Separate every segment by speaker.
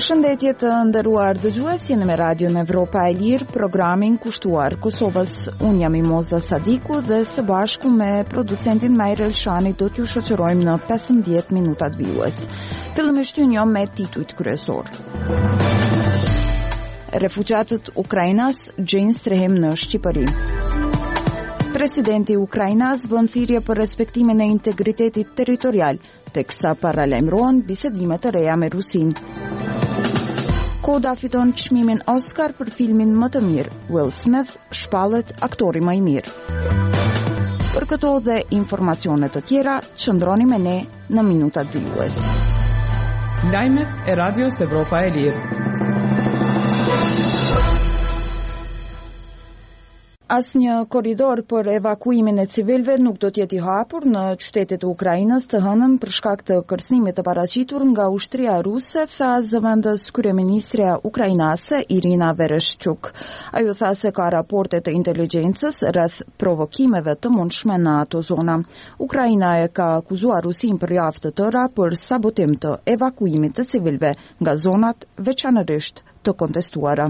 Speaker 1: Përshëndetje të nderuar dëgjues, jeni me Radion Evropa e Lirë, programin kushtuar Kosovës. Unë jam Imoza Sadiku dhe së bashku me producentin Majrë Elshani do t'ju shoqërojmë në 15 minutat vijues. Fillimisht ju njoh me titujt kryesor. Refugjatët Ukrainas gjejnë strehim në Shqipëri. Presidenti i Ukrainas bën thirrje për respektimin e integritetit territorial, teksa paralajmërohen bisedimet e reja me Rusinë. Koda fiton çmimin Oscar për filmin më të mirë. Will Smith shpallet aktori më i mirë. Për këto dhe informacione të tjera, qëndroni me ne në minutat vijues.
Speaker 2: Lajmet e Radios Evropa e Lirë.
Speaker 1: Asnjë korridor për evakuimin e civilëve nuk do të jetë i hapur në qytetet e Ukrainës të hënën për shkak të kërcënimit të paraqitur nga ushtria ruse, tha zëvendës kryeministrja ukrainase Irina Vereshchuk. Ajo tha se ka raporte të inteligjencës rreth provokimeve të mundshme në ato zona. Ukraina e ka akuzuar Rusinë për javë të tëra për sabotim të evakuimit të civilëve nga zonat veçanërisht të kontestuara.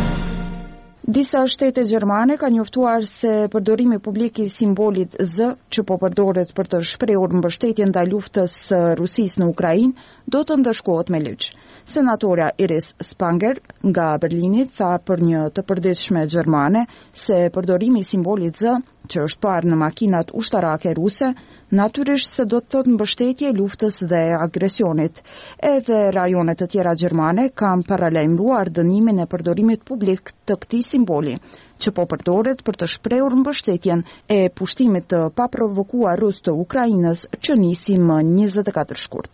Speaker 1: Disa shtete gjermane ka njoftuar se përdorimi publik i simbolit Z, që po përdoret për të shprehur mbështetjen ndaj luftës së Rusisë në Ukrainë, do të ndëshkohet me ligj. Senatorja Iris Spanger nga Berlini tha për një të përditshme gjermane se përdorimi i simbolit Z, që është parë në makinat ushtarake ruse, natyrisht se do të thotë mbështetje luftës dhe agresionit. Edhe rajonet të tjera gjermane kanë paralajmëruar dënimin e përdorimit publik të këtij simboli, që po përdoret për të shprehur mbështetjen e pushtimit të paprovokuar rus të Ukrainës që nisi më 24 shkurt.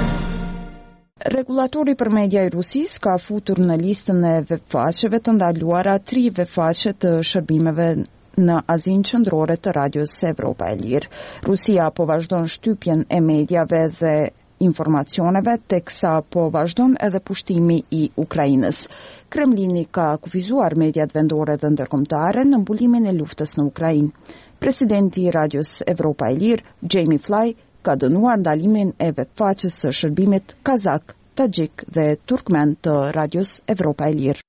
Speaker 1: Regulatori për media i Rusisë ka futur në listën e webfaqeve të ndaluara 3 webfaqe të shërbimeve në Azinë qendrore të Radios Evropa e Lirë. Rusia po vazhdon shtypjen e mediave dhe informacioneve, teksa po vazhdon edhe pushtimi i Ukrainës. Kremlini ka kufizuar mediat vendore dhe ndërkombëtare në mbulimin e luftës në Ukrainë. Presidenti i Radios Evropa e Lirë, Jamie Fly, ka dënuar ndalimin e webfaqes së shërbimit kazak, tagjik dhe turkmen të Radios Evropa e Lirë.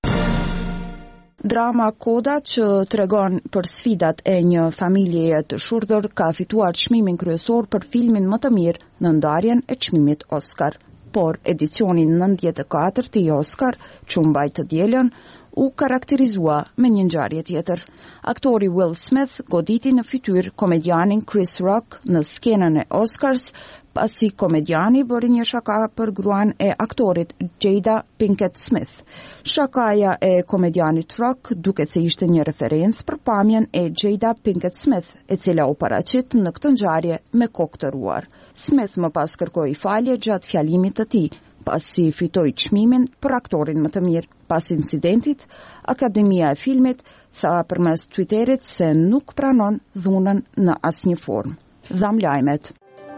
Speaker 1: Drama Koda, që tregon për sfidat e një familjeje të shurdhër, ka fituar çmimin kryesor për filmin më të mirë në ndarjen e çmimit Oscar. Por edicioni 94 i Oscar, që u mbajt të dielën, u karakterizua me një ngjarje tjetër. Aktori Will Smith goditi në fytyrë komedianin Chris Rock në skenën e Oscars, pasi komediani bëri një shaka për gruan e aktorit Jada Pinkett Smith. Shakaja e komedianit Rock duket se ishte një referencë për pamjen e Jada Pinkett Smith, e cila u paraqit në këtë ngjarje me kokë të ruar. Smith më pas kërkoi falje gjatë fjalimit të tij, pasi fitoi çmimin për aktorin më të mirë. Pas incidentit, Akademia e Filmit tha përmes Twitterit se nuk pranon dhunën në asnjë formë. Dham lajmet.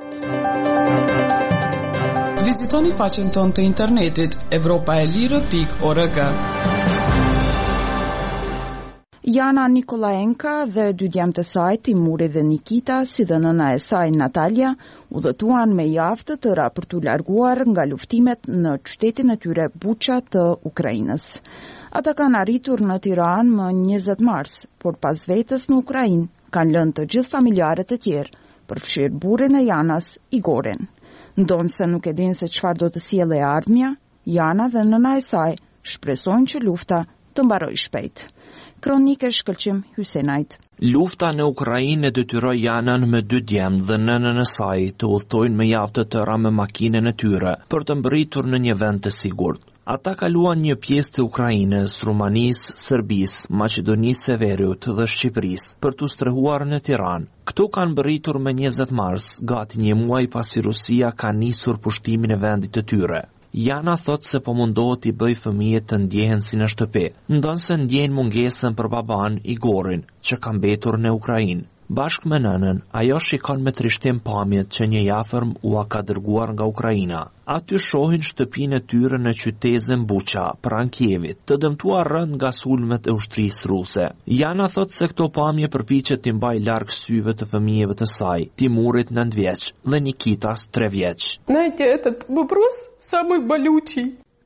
Speaker 2: Vizitoni faqen tonë të internetit europaelire.org.
Speaker 1: Jana Nikolaenka dhe 2 djemtë e saj, Timuri dhe Nikita, si dhe nëna e saj Natalia, udhëtuan me javë të tëra për t'u larguar nga luftimet në qytetin e tyre Buqa të Ukrainës. Ata kanë arritur në Tiranë më 20 mars, por pas vetës në Ukrainë kanë lënë të gjithë familjarët e tjerë, përfshirë burrin e Janas, Igorin. Ndonë se nuk e dinë se çfarë do të sjellë e ardhmja, Jana dhe nëna e saj shpresojnë që lufta të mbarojë shpejt. Kronike shkëlqim Hysenajt.
Speaker 3: Lufta në Ukrainë detyroi Janën me 2 djemë dhe nënën e saj të udhtojnë me javë të tëra me makinën e tyre për të mbërritur në një vend të sigurt. Ata kaluan një pjesë të Ukrainës, Rumanisë, Serbisë, Maqedonisë së Veriut dhe Shqipërisë për t'u strehuar në Tiranë. Këtu kanë mbërritur me 20 mars, gati një muaj pasi Rusia ka nisur pushtimin e vendit të tyre. Jana thot se po mundohet i bëj fëmijët të ndjehen si në shtëpi, ndonse ndjejnë mungesën për baban Igorin, që ka mbetur në Ukrainë. Bashkë me nënën, ajo shikon me trishtim pamjet që një jafërm ua ka dërguar nga Ukraina. Aty shohin shtëpinë e tyre në qytetin Buqa, pranë Kievit, të dëmtuar rënd nga sulmet e ushtrisë ruse. Jana thot se këto pamje përpiqet t'i mbajë larg syve të fëmijëve të saj, Timurit 9 vjeç dhe Nikitas 3 vjeç.
Speaker 4: Знаете, этот вопрос самый болючий.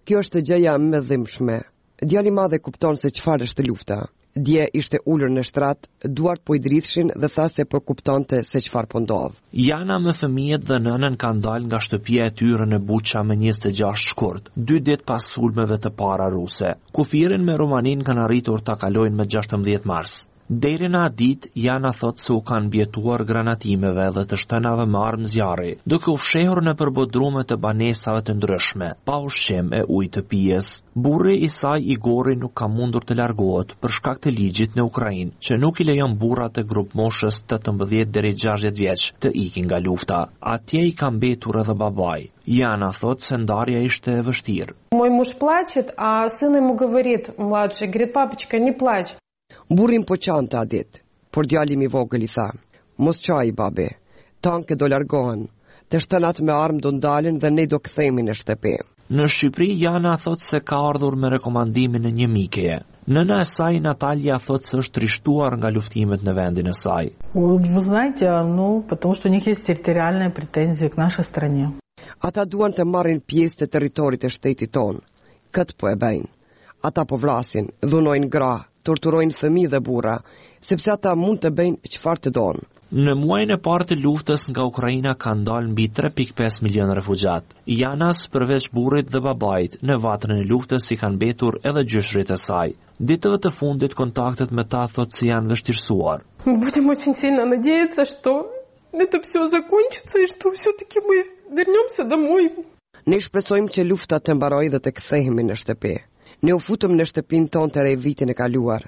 Speaker 4: Kjo është gjëja më dhimbshme. Djali i madh e kupton se çfarë është lufta. Dje ishte ulur në shtrat, duart po i dridhshin dhe tha se po kuptonte se çfarë po ndodh.
Speaker 3: Jana me fëmijët dhe nënën kanë dalë nga shtëpia e tyre në Buqa me 26 shkurt, 2 ditë pas sulmeve të para ruse. Kufirin me Rumaninë kanë arritur ta kalojnë me 16 mars. Deri në atë ditë, Jana thot se u kanë bjetuar granatimeve dhe të shtënave me armë zjarri, duke u fshehur në përbodrume të banesave të ndryshme, pa ushqim e ujë të pijes. Burri i saj Igori nuk ka mundur të largohet për shkak të ligjit në Ukrainë, që nuk i lejon burrat e grup moshës 18 deri 60 vjeç të ikin nga lufta. Atje i ka mbetur edhe babai. Jana thot se ndarja ishte e vështirë.
Speaker 5: Мой муж плачет, а сын ему говорит, младший, говорит, папочка, не плачь.
Speaker 4: Burrin po qante a ditë, por djali i vogël i tha, mos qaj babi, tanke do largohen, të shtënat me armë do ndalen dhe ne do kthehemi në shtëpi.
Speaker 3: Në Shqipëri, Jana thot se ka ardhur me rekomandimin e një mikeje. Nëna e saj, Natalja, thot se është trishtuar nga luftimet në vendin e saj.
Speaker 6: Вы знаете, потому что у них есть территориальные претензии к нашей стране.
Speaker 4: Ata duan të marrin pjesë të territorit të shtetit ton. Këtë po e bëjnë. Ata po vrasin, dhunojnë gra, torturojnë fëmijë dhe burra, sepse ata mund të bëjnë çfarë të donë.
Speaker 3: Në muajin e parë të luftës nga Ukraina kanë dalë mbi 3.5 milion refugjat. Janas, përveç burrit dhe babait, në vatrën e luftës i kanë mbetur edhe gjyshrit e saj. Ditëve të fundit kontaktet me ta thot se janë vështirësuar.
Speaker 5: Будем очень сильно надеяться, что это все закончится и что все-таки мы вернемся домой.
Speaker 4: Ne shpresojmë që lufta të mbarojë dhe të kthehemi në shtëpi. Ne u futëm në shtëpinë tonë të re vitin e kaluar.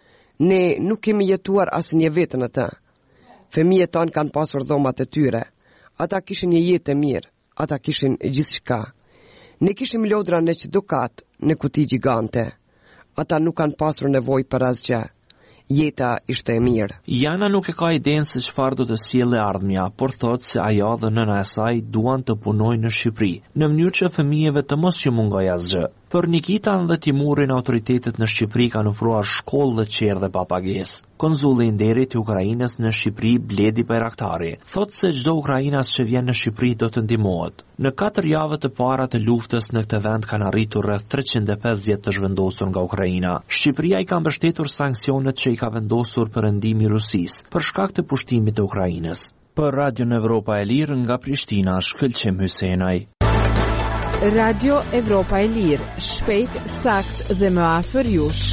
Speaker 4: Ne nuk kemi jetuar asnjë vit në të. Fëmijët tanë kanë pasur dhomat e tyre. Ata kishin një jetë e mirë. Ata kishin gjithçka. Ne kishim lodra në çdo kat, në kuti gjigante. Ata nuk kanë pasur nevojë për asgjë. Jeta ishte e mirë.
Speaker 3: Jana nuk e ka idenë se çfarë do të sjellë ardhmja, por thotë se ajo dhe nëna e saj duan të punojnë në Shqipëri, në mënyrë që fëmijëve të mos ju mungojë asgjë. Për Nikitan dhe Timurin, autoritetet në Shqipëri kanë ofruar shkollë dhe qerë dhe pa pagesë. Konsulli i nderit i Ukrainës në Shqipëri, Bledi Bayraktari, thotë se çdo ukrainas që vjen në Shqipëri do të ndihmohet. Në 4 javë të para të luftës në këtë vend kanë arritur rreth 350 të zhvendosur nga Ukraina. Shqipëria i ka mbështetur sanksionet që i ka vendosur perëndimi i Rusisë për shkak të pushtimit të Ukrainës. Për Radio Evropa e Lirë nga Prishtina, Shkëlqim Hysenaj.
Speaker 7: Radio Evropa e Lirë, shpejt, sakt dhe më afër jush.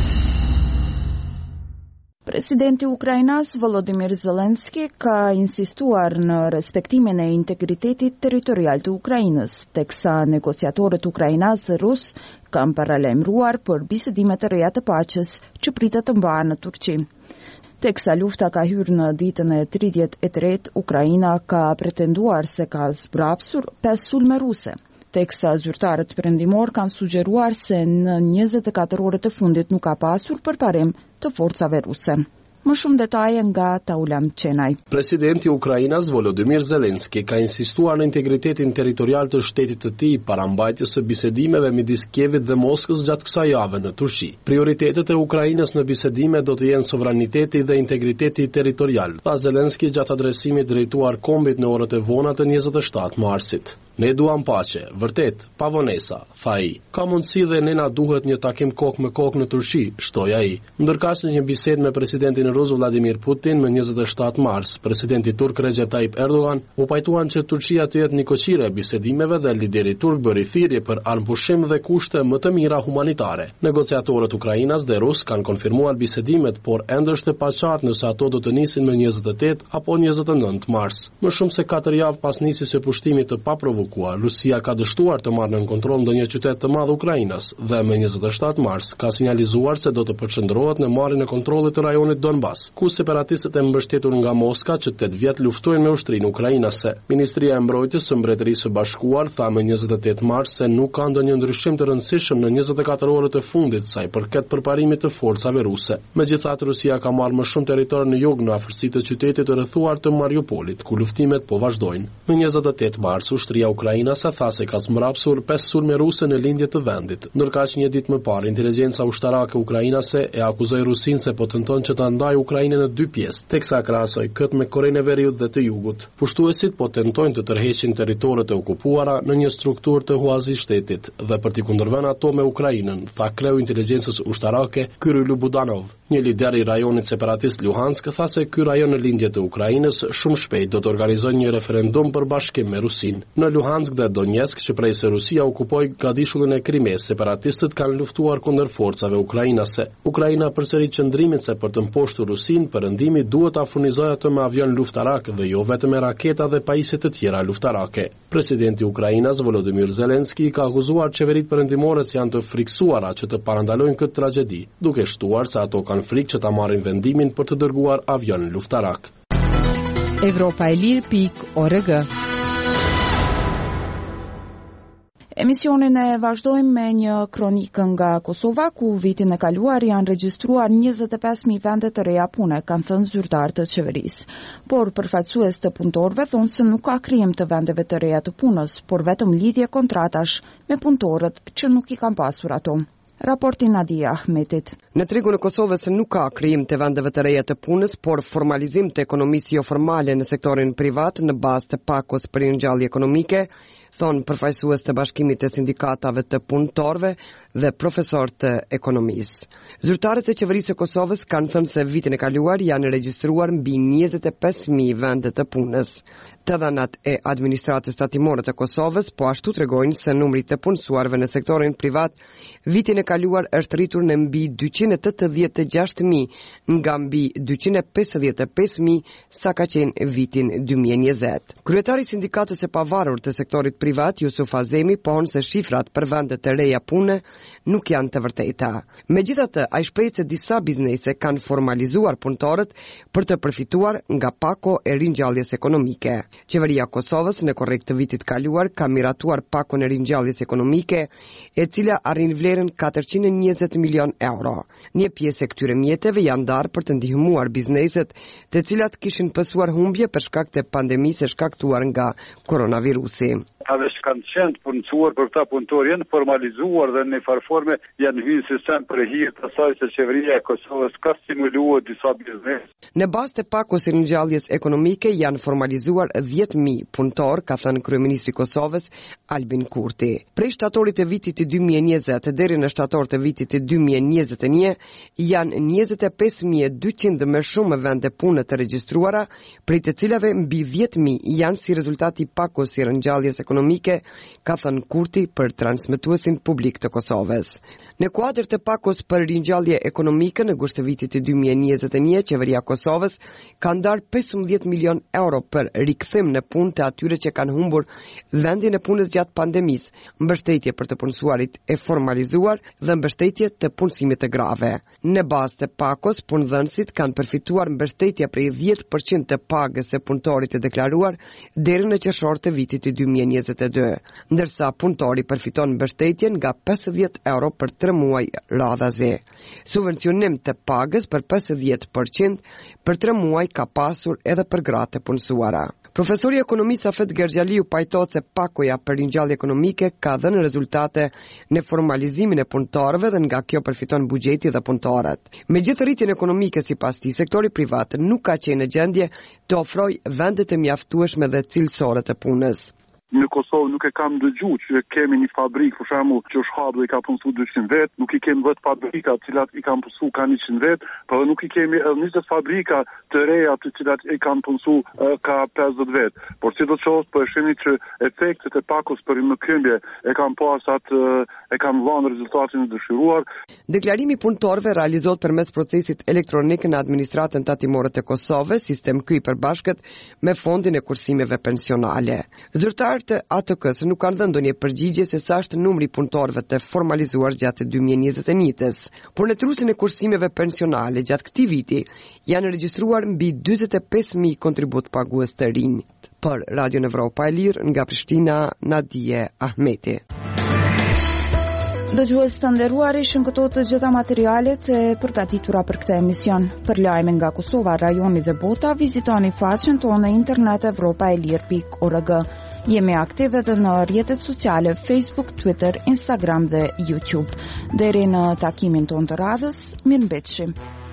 Speaker 1: Presidenti i Ukrainës Volodymyr Zelensky ka insistuar në respektimin e integritetit territorial të Ukrainës, teksa negociatorët ukrainas dhe rus kanë paralajmëruar për bisedime të reja të paqes që pritet të mbahen në Turqi. Teksa lufta ka hyrë në ditën e 33, Ukraina ka pretenduar se ka zbrapsur 5 sulme ruse. Teksa zyrtarët perëndimor kanë sugjeruar se në 24 orët e fundit nuk ka pasur përparim të forcave ruse. Më shumë detaje nga Taulan Qenaj.
Speaker 8: Presidenti i Ukrainës Volodymyr Zelensky ka insistuar në integritetin territorial të shtetit të tij para mbajtjes së bisedimeve midis Kievit dhe Moskës gjatë kësaj jave në Turqi. Prioritetet e Ukrainës në bisedime do të jenë sovraniteti dhe integriteti territorial, tha Zelensky gjatë adresimit drejtuar kombit në orët e vona të 27 marsit. Ne duam paqe, vërtet, pa vonesa, tha ai. Ka mundësi dhe ne na duhet një takim kokë me kokë në Turqi, shtoi ai. Ndërkaq në një bisedë me presidentin rus Vladimir Putin më 27 mars, presidenti turk Recep Tayyip Erdogan u pajtuan që Turqia të jetë nikëqire e bisedimeve dhe lideri turk bëri thirrje për armpushim dhe kushte më të mira humanitare. Negociatorët ukrainas dhe rus kanë konfirmuar bisedimet, por ende është e paqartë nëse ato do të nisin më 28 apo 29 mars. Më shumë se 4 javë pas nisjes së pushtimit të paprovuar, Rusia ka dështuar të marrë në kontroll ndonjë qytet të madh Ukrainës dhe më 27 mars ka sinjalizuar se do të përqendrohet në marrjen e kontrollit të rajonit Donbas, ku separatistët e mbështetur nga Moska që 8 vjet luftojnë me ushtrinë ukrainase. Ministria e Mbrojtjes së Mbretërisë së Bashkuar tha më 28 mars se nuk ka ndonjë ndryshim të rëndësishëm në 24 orët e fundit sa i përket përparimit të forcave ruse. Megjithatë, Rusia ka marrë më shumë territor në jug në afërsi të qytetit të rrethuar të Mariupolit, ku luftimet po vazhdojnë. Më 28 mars ushtria ukrainase tha se ka smrapsur 5 sulme ruse në lindje të vendit. Ndërkaq një ditë më parë, inteligjenca ushtarake ukrainase e akuzoi Rusinë se po tenton që ta ndajë Ukrainën në 2 pjesë, teksa krahasoi këtë me Korenë e Veriut dhe të Jugut. Pushtuesit po tentojnë të tërheqin territoret e okupuara në një strukturë të huazi shtetit dhe për t'i kundërvënë ato me Ukrainën, tha kreu inteligjencës ushtarake Kyrylo Budanov. Një lider i rajonit separatist Luhansk tha se ky rajon në lindje të Ukrainës shumë shpejt do të organizojë një referendum për bashkim me Rusinë. Në Luhansk dhe Donetsk, që prej se Rusia okupoi gadishullin e Krimes, separatistët kanë luftuar kundër forcave ukrainase. Ukraina përsëri qëndrimin se për të mposhtur Rusinë, perëndimi duhet ta furnizojë atë me avion luftarak dhe jo vetëm me raketa dhe pajisje të tjera luftarake. Presidenti i Ukrainës Volodymyr Zelensky ka akuzuar qeveritë perëndimore se janë të friksuara që të parandalojnë këtë tragjedi, duke shtuar se ato kanë frikë që ta marrin vendimin për të dërguar avion luftarak.
Speaker 7: Evropaelir.org.
Speaker 1: Emisionin e vazhdojmë me një kronikë nga Kosova, ku vitin e kaluar janë regjistruar 25.000 vende të reja pune, kanë thënë zyrtarët të qeverisë. Por përfaqësues të punëtorëve thonë se nuk ka krijim të vendeve të reja të punës, por vetëm lidhje kontratash me punëtorët që nuk i kanë pasur ato. Raporti Nadia Ahmetit.
Speaker 4: Në tregun e Kosovës nuk ka krijim të vendeve të reja të punës, por formalizim të ekonomisë jo formale në sektorin privat në bazë të pakos për ringjallje ekonomike, thonë përfaqësues të Bashkimit të Sindikatave të Punëtorëve dhe profesor të ekonomisë. Zyrtarët e qeverisë së Kosovës kanë thënë se vitin e kaluar janë regjistruar mbi 25.000 vende të punës. Të dhënat e administratës tatimore të Kosovës po ashtu tregojnë se numri të punësuarve në sektorin privat vitin e kaluar është rritur në mbi 286.000 nga mbi 255.000 sa ka qenë vitin 2020. Kryetari i Sindikatës së Pavarur të sektorit privat, Jusuf Azemi, pohon se shifrat për vendet të reja pune nuk janë të vërteta. Megjithatë, ai shpreh se disa biznese kanë formalizuar punëtorët për të përfituar nga pako e ringjalljes ekonomike. Qeveria e Kosovës në korrekt të vitit kaluar ka miratuar pakon e ringjalljes ekonomike, e cila arrin vlerën 420 milion euro. Një pjesë e këtyre mjeteve janë ndarë për të ndihmuar bizneset, të cilat kishin pësuar humbje për shkak të pandemisë e shkaktuar nga koronavirusi.
Speaker 9: Ave që kanë qenë të punësuar për këta punëtor janë formalizuar dhe në farforme janë hyrë sistem për hir të asaj se qeveria e Kosovës ka stimuluar disa biznes.
Speaker 4: Në bazë të pakos së ringjalljes ekonomike janë formalizuar 10.000 punëtor, ka thënë kryeministri i Kosovës Albin Kurti. Prej shtatorit të vitit të 2020 deri në shtator të vitit të 2021 janë 25.200 më shumë vende pune të regjistruara, prej të cilave mbi 10.000 janë si rezultati pakos së ringjalljes ekonomike, ka thënë Kurti për transmetuesin publik të Kosovës. Në kuadër të pakos për ringjallje ekonomike në gusht të vitit të 2021, qeveria Kosovës ka ndarë 15 milion euro për rikthim në punë të atyre që kanë humbur vendin e punës gjatë pandemisë, mbështetje për të punësuarit e formalizuar dhe mbështetje të punësimit të grave. Në bazë të pakos, punëdhënësit kanë përfituar mbështetje prej 10% të pagës së punëtorit të deklaruar deri në qershor të vitit të 2022, ndërsa punëtori përfiton mbështetje nga 50 euro për 3 muaj radhazi. Subvencionim të pagës për 50% për 3 muaj ka pasur edhe për gratë të punësuara. Profesori i ekonomisë Afet Gergjaliu pajtohet se pakoja për ringjallje ekonomike ka dhënë rezultate në formalizimin e punëtorëve dhe nga kjo përfiton buxheti dhe punëtorët. Megjithëse rritjen ekonomike sipas tij, sektori privat nuk ka qenë në gjendje të ofrojë vende të mjaftueshme dhe cilësore të punës.
Speaker 9: Në Kosovë nuk e kam dëgju që kemi një fabrikë, për shembull, që është hapur i ka punësuar 200 vet, nuk i kemi vetë fabrika të cilat i kanë punësuar ka 100 vet, por nuk i kemi edhe 20 fabrika të reja të cilat i kanë punësuar ka 50 vet. Por sidoqoftë po e shihni që efektet e pakos për rikthje e kanë pasat e kanë dhënë rezultatin e dëshiruar.
Speaker 4: Deklarimi i punëtorëve realizohet përmes procesit elektronik në administratën tatimore të Kosovës, sistem ky i përbashkët me fondin e kursimeve pensionale. Zyrtarët të ATK-s nuk kanë dhënë ndonjë përgjigje se sa është numri i punëtorëve të formalizuar gjatë 2021-s, por në trusin e kursimeve pensionale gjatë këtij viti janë regjistruar mbi 45.000 kontribut pagues të rinj. Për Radio Evropa e Lirë nga Prishtina, Nadije Ahmeti.
Speaker 1: Dëgjues të nderuar, ishin këto të gjitha materialet e përgatitura për këtë emision. Për lajme nga Kosova, rajoni dhe bota, vizitoni faqen tonë në internet evropaelir.org. Jemi aktive edhe në rrjetet sociale Facebook, Twitter, Instagram dhe YouTube. Deri në takimin tonë të radhës, mirëmbëjtje.